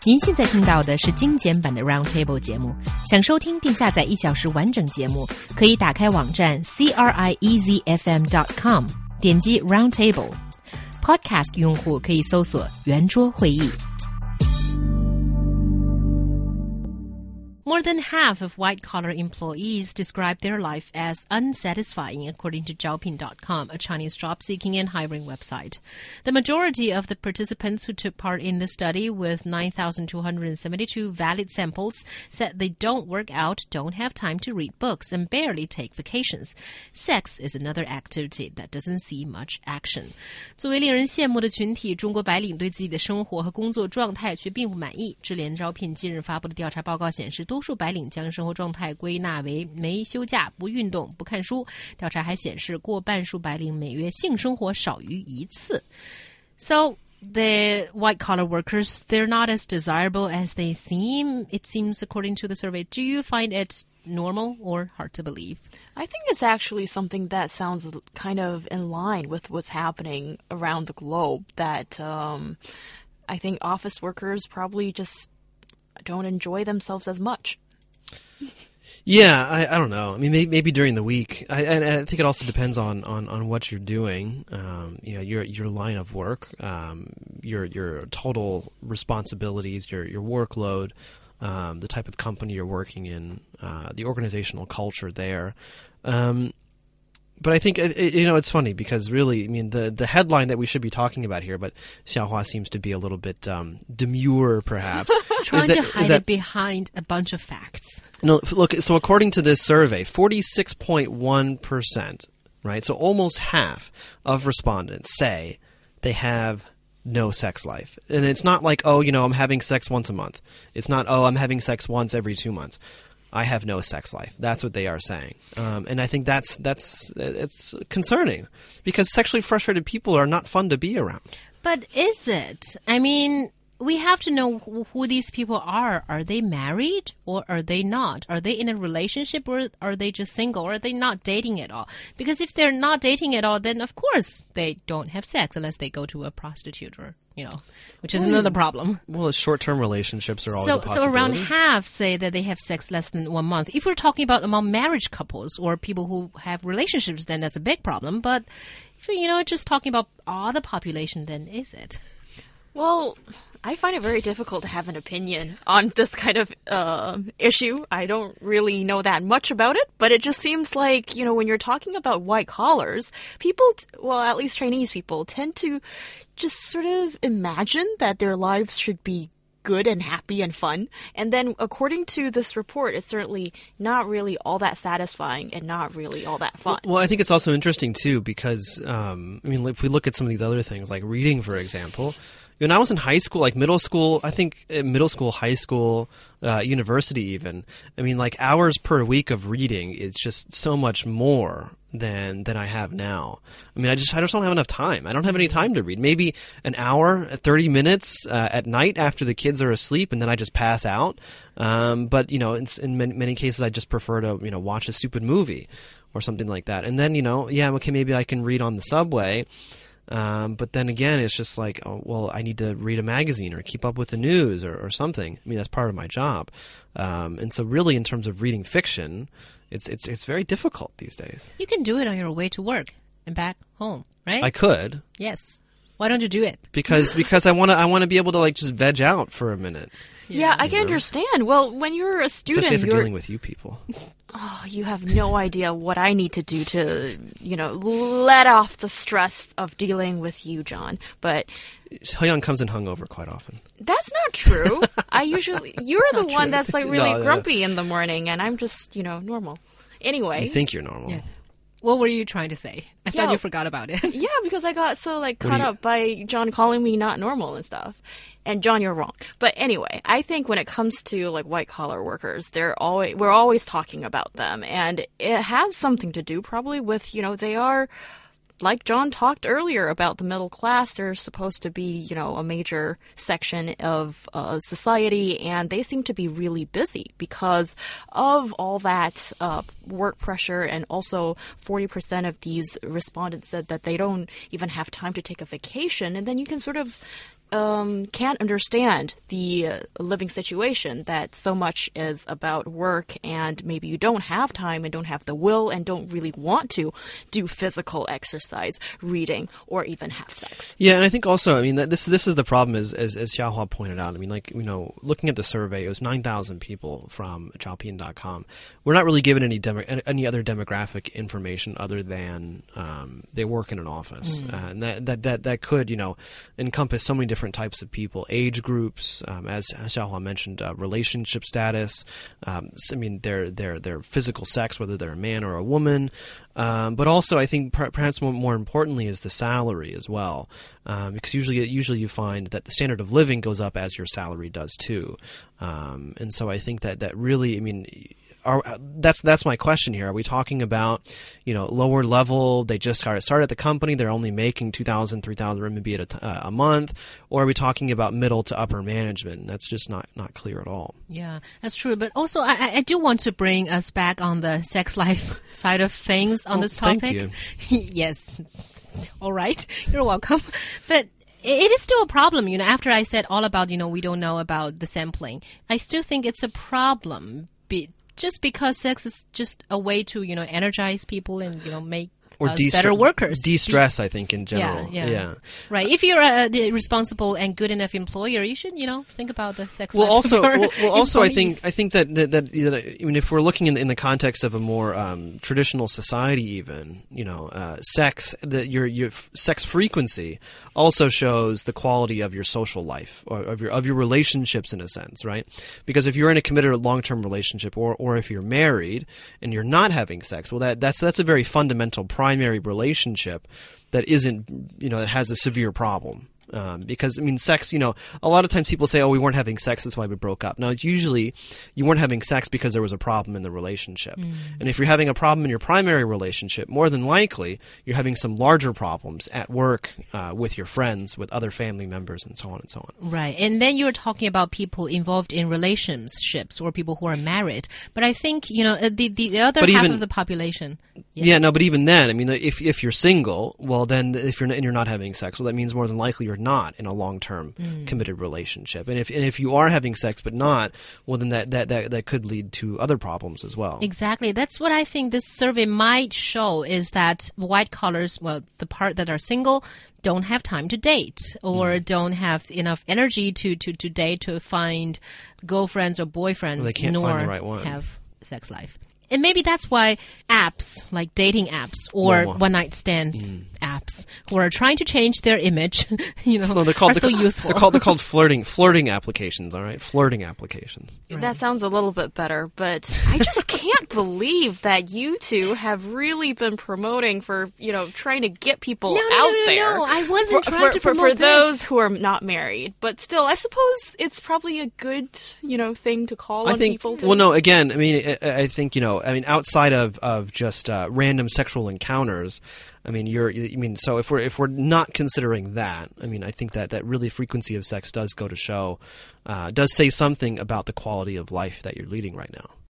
您现在听到的是精简版的 Roundtable 节目。想收听并下载1小时完整节目，可以打开网站 CRIEZFM.com， 点击 Roundtable。Podcast 用户可以搜索圆桌会议。More than half of white-collar employees describe their life as unsatisfying, according to Zhaopin.com, a Chinese job-seeking and hiring website. The majority of the participants who took part in the study, with 9,272 valid samples, said they don't work out, don't have time to read books, and barely take vacations. Sex is another activity that doesn't see much action. 作为令人羡慕的群体，中国白领对自己的生活和工作状态却并不满意。智联招聘近日发布的调查报告显示，多数白领将生活状态归纳为没休假、不运动、不看书。调查还显示，过半数白领每月性生活少于1次。So the white-collar workers, they're not as desirable as they seem, it seems, according to the survey. Do you find it normal or hard to believe? I think it's actually something that sounds kind of in line with what's happening around the globe, that I think office workers probably just don't enjoy themselves as much. Yeah, I don't know. I mean, maybe during the week. I think it also depends on what you're doing. Your line of work, your total responsibilities, your workload, the type of company you're working in, the organizational culture there. But I think, it's funny because really, I mean, the headline that we should be talking about here, but Xiaohua seems to be a little bit demure, perhaps. Trying to hide it behind a bunch of facts. No, look, so according to this survey, 46.1%, right? So almost half of respondents say they have no sex life. And it's not like, I'm having sex once a month. It's not, I'm having sex once every 2 months. I have no sex life. That's what they are saying. And I think it's concerning because sexually frustrated people are not fun to be around. But is it? I mean, we have to know who these people are. Are they married or are they not? Are they in a relationship or are they just single or are they not dating at all? Because if they're not dating at all, then of course they don't have sex unless they go to a prostitute or, which is another problem. Well, short-term relationships are always a possibility. So around half say that they have sex less than 1 month. If we're talking about among marriage couples or people who have relationships, then that's a big problem. But if you're, just talking about all the population, then is it? Well, I find it very difficult to have an opinion on this kind of issue. I don't really know that much about it, but it just seems like, when you're talking about white collars, people, at least Chinese people, tend to just sort of imagine that their lives should be good and happy and fun. And then according to this report, it's certainly not really all that satisfying and not really all that fun. Well, I think it's also interesting, too, because, if we look at some of these other things, like reading, for example, when I was in high school, like middle school, I think middle school, high school, university even, hours per week of reading is just so much more than I have now. I just don't have enough time. I don't have any time to read. Maybe an hour, 30 minutes at night after the kids are asleep, and then I just pass out. But in many cases, I just prefer to watch a stupid movie or something like that. And then maybe I can read on the subway. But then again, it's just like, I need to read a magazine or keep up with the news or something. That's part of my job. And so really in terms of reading fiction, it's very difficult these days. You can do it on your way to work and back home, right? I could. Yes. Why don't you do it? Because I want to be able to just veg out for a minute. Yeah, I can understand. Well, when you're a student, especially if you're dealing with you people. Oh, you have no idea what I need to do to, let off the stress of dealing with you, John. But Hyun comes in hungover quite often. That's not true. You're the one that's really grumpy in the morning, and I'm just, normal. Anyway. You think you're normal. Yeah. What were you trying to say? I thought you forgot about it. Yeah, because I got so caught up by John calling me not normal and stuff. And John, you're wrong. But anyway, I think when it comes to white collar workers, we're always talking about them, and it has something to do probably with they are, like John talked earlier about the middle class. They're supposed to be a major section of society, and they seem to be really busy because of all that work pressure. And also 40% of these respondents said that they don't even have time to take a vacation. And then you can sort of can't understand the living situation, that so much is about work, and maybe you don't have time and don't have the will and don't really want to do physical exercise, reading, or even have sex. Yeah, and I think also, I mean, this is the problem, as Xiaohua pointed out. I mean, like, you know, looking at the survey, it was 9,000 people from Zhaopin.com. We're not really given any other demographic information other than they work in an office, and that could, you know, encompass so many different types of people, age groups, as Xiaohua mentioned, relationship status. I mean, their physical sex, whether they're a man or a woman, but also I think perhaps more importantly is the salary as well, because usually you find that the standard of living goes up as your salary does too, and so I think that really, I mean, that's my question here. Are we talking about, you know, lower level? They just started at the company. They're only making 2,000, 3,000 RMB a month, or are we talking about middle to upper management? That's just not clear at all. Yeah, that's true. But also, I do want to bring us back on the sex life side of things on this topic. Thank you. Yes. All right. You're welcome. But it is still a problem, you know, after I said all about, you know, we don't know about the sampling. I still think it's a problem. Just because sex is just a way to, you know, energize people and, you know, make us better workers. De-stress, I think, in general. Yeah. Right. If you're a responsible and good enough employer, you should, you know, think about the sex life of your also, I employees. think that I mean, if we're looking in the context of a more traditional society, even, you know, sex, your sex frequency also shows the quality of your social life, or of your relationships, in a sense, right? Because if you're in a committed long-term relationship, or if you're married and you're not having sex, well, that's a very fundamental primary relationship that isn't, you know, that has a severe problem. Because, I mean, sex, you know, a lot of times people say, oh, we weren't having sex, that's why we broke up. No, it's usually you weren't having sex because there was a problem in the relationship. And if you're having a problem in your primary relationship, more than likely you're having some larger problems at work, with your friends, with other family members, and so on and so on. Right. And then you're talking about people involved in relationships or people who are married. But I think, you know, the other half of the population. Yes. Yeah, no, but even then, I mean, if you're single, well, then if you're not having sex, well, that means more than likely you're not in a long-term committed relationship. And if you are having sex but not, well, then that could lead to other problems as well. Exactly. That's what I think this survey might show, is that white collars, well, the part that are single, don't have time to date, or don't have enough energy to date, to find girlfriends or boyfriends, well, they can't nor find the right one. Have sex life. And maybe that's why apps, like dating apps or one-night stands apps, who are trying to change their image, you know, are so useful. They're called flirting applications, all right? Flirting applications. Right. That sounds a little bit better, but I just can't believe that you two have really been promoting for, you know, trying to get people out there. No, I wasn't trying to promote for those who are not married. But still, I suppose it's probably a good, you know, thing to call on people to. Well, no, again, I mean, I think, you know, I mean, outside of just random sexual encounters, I mean, so if we're not considering that, I mean, I think that really frequency of sex does go to show, does say something about the quality of life that you're leading right now.